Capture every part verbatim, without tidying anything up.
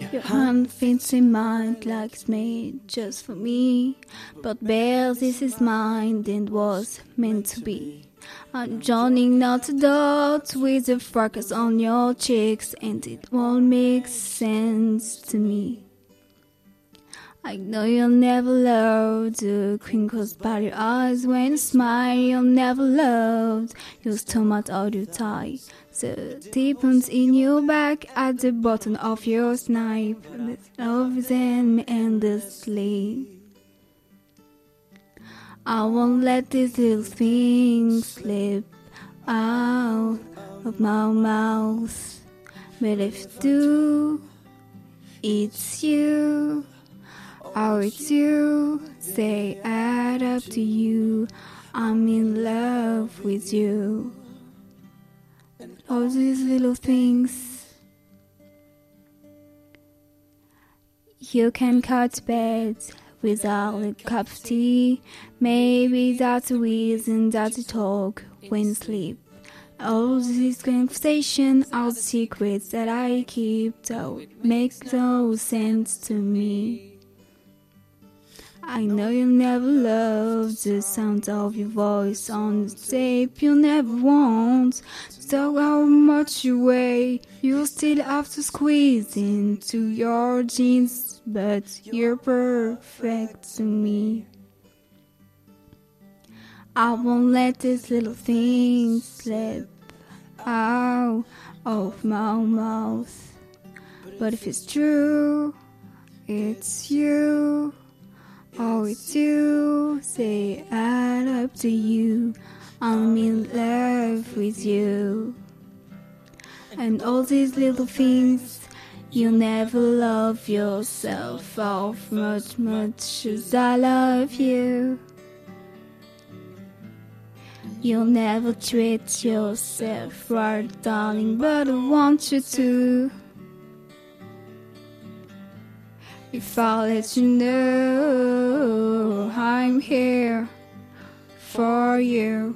Your hand fits in mine like it's made just for me. But bear, this is mine and was meant to be. I'm joining not the dots with the freckles on your cheeks, and it won't make sense to me. I know you'll never love the crinkles by your eyes when you smile. You'll never love your stomach or your tie. The deepens in your back at the bottom of your snipe. Love them endlessly. I won't let these little things slip out of my mouth. But if you do, it's you. Oh, it's you, say add up to you. I'm in love with you. And all these little things. You can cut beds without a cup of tea. Maybe that's the reason that you talk when you sleep. All these conversations, all the secrets that I keep, don't make no sense to me. I know you'll never love the sound of your voice on the tape. You'll never want to talk how much you weigh. You'll still have to squeeze into your jeans, but you're perfect to me. I won't let these little things slip out of my mouth. But if it's true, it's you. Oh, it's you, say add up to you. I'm in love with you. And all these little things, you'll never love yourself off much, much as I love you. You'll never treat yourself right, darling, but I want you to. If I let you know I'm here for you,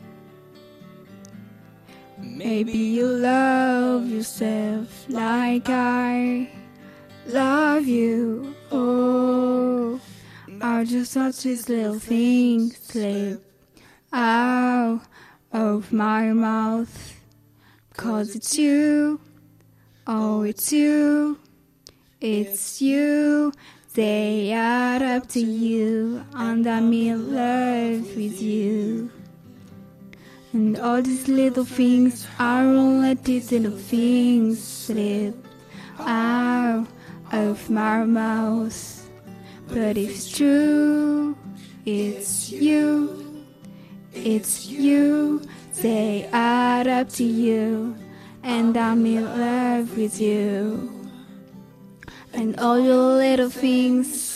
maybe you love yourself like I love you. Oh, I just watch this little thing slip out of my mouth, 'cause it's you, oh it's you. It's you, they add up to you, and I'm in love with you. And all these little things, I won't let these little things slip out of my mouth. But if it's true, it's you, it's you, they add up to you, and I'm in love with you. And all your little things